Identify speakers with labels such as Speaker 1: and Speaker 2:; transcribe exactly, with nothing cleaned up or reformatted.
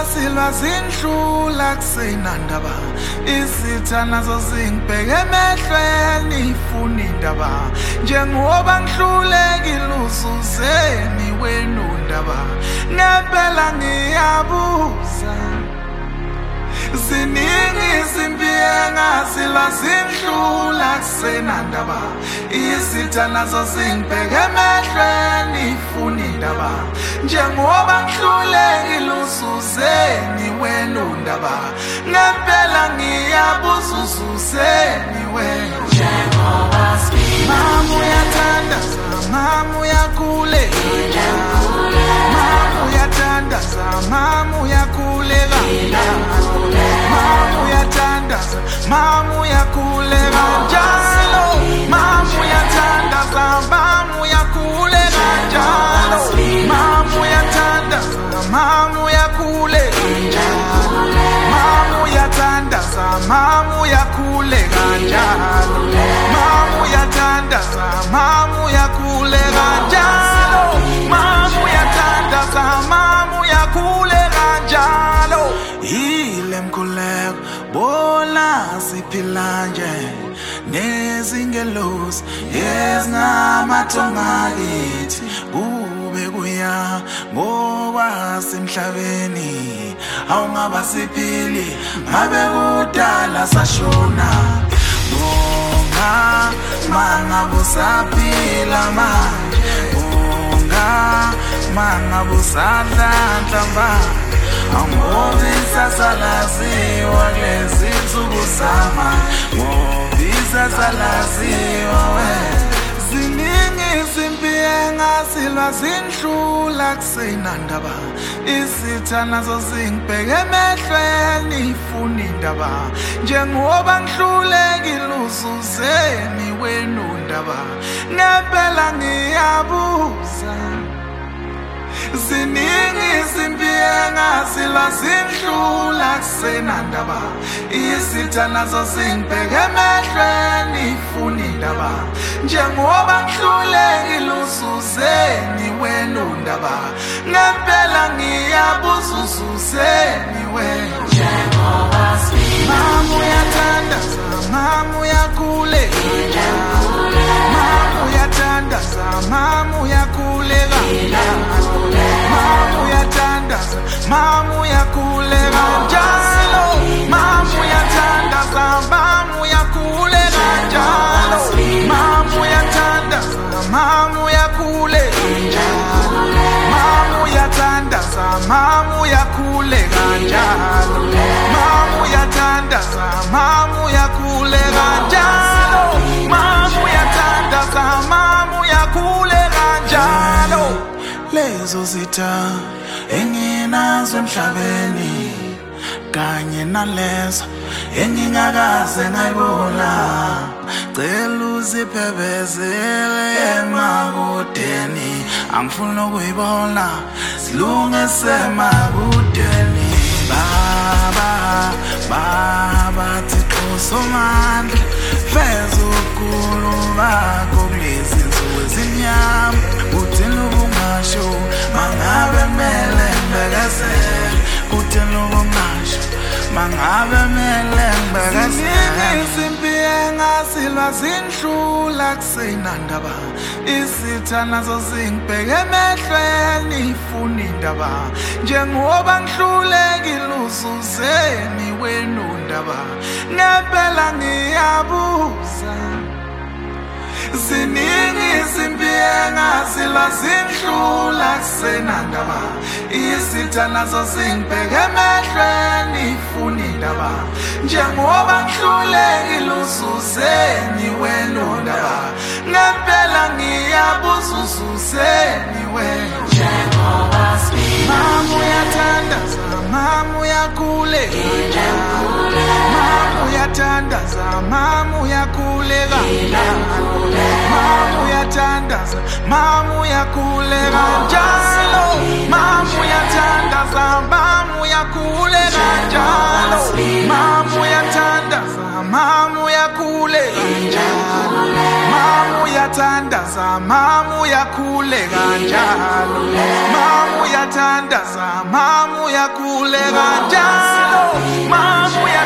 Speaker 1: ngasilwa zindlula kusenandaba isitha nazo zingibheke emehlweni ifuna indaba njengoba ngihlulekile uzuzeni wena undaba ngempela ngiyabuza ziningi izimpi engasilwa zindlula kusenandaba isitha nazo zingibheke emehlweni ifuna indaba njengoba ngihlulekile uzuzeni wena undaba ngempela ngiyabuza uzuzeni wena njengoba mama uyathandaza mama uyakhuleka mama uyathandaza mama uyakhuleka mama uyathandaza mama uyakhuleka njalo mama uyathandaza mama uyakhuleka njalo mama uyathandaza mama uyakhuleka njalo mama uyathandaza mama uyakhuleka njalo mama uyathandaza mama uyakhuleka njalo mama uyathandaza mama uyakhuleka njalo ile mkhuleko bona siphila nje nezingelosi ezingamathongakithi kube kuya ngoba semhlabeni awungaba siphili ngabe kudala sashona bonga mangabe usaphila manje bonga mangabe usadlandlamba angobisa salaziwa kulezi nsuku zama ngobisa salaziwa we ziningi izimpi engasilwa zindlula kusenandaba isitha nazo zingibheke emehlweni ifuna indaba njengoba ngihlulekile uzuzeni wena undaba ngempela ngiyabuza ziningi izimpi engasilwa zindlula kusenandaba isitha nazo zingibheke emehlweni ifuna indaba njengoba ngihlulekile uzuzeni wena undaba ngempela ngiyabuza uzuzeni wena njengoba mama uyathandaza mama uyakhuleka mama uyathandaza mama uyakhuleka mama uyathandaza mama uyakhuleka njalo mama uyathandaza mama uyakhuleka njalo mama uyathandaza mama uyakhuleka njalo mama uyathandaza mama uyakhuleka njalo mama uyathandaza mama uyakhuleka njalo mama uyathandaza mama uyakhuleka njalo lezo zitha enginazo emhlabeni kanye nalezo engingakaze ngayibona cela uziphebezele emakudeni angifuni ukuyibona silunge semakudeni baba baba Thixo Somandla feza ubukhulu bakho kulezi nsuku ezimnyama uthini ubungasho mangabe mele ngibekezele uthini ubungasho mangabe mele ngibekezele izimpi engasilwa zindlula kusenandaba isitha nazo zingibheke emehlweni ifuna indaba njengoba ngihlulekile uzuzeni wena undaba ngempela ngiyabuza ziningi izimpi engasilwa zindlula kusenandaba isitha nazo zingibheke emehlweni ifuna indaba njengoba ngihlulekile uzuzeni wena undaba ngempela ngiyabuza uzuzeni wena njengoba mama uyathandaza mama uyakhuleka mama uyathandaza mama uyakhuleka mama uyathandaza mama uyakhuleka njalo mama uyathandaza mama uyakhuleka njalo mama uyathandaza mama uyakhuleka njalo mama uyathandaza mama uyakhuleka njalo mama uyamthandaza mama uyakhuleka njalo mama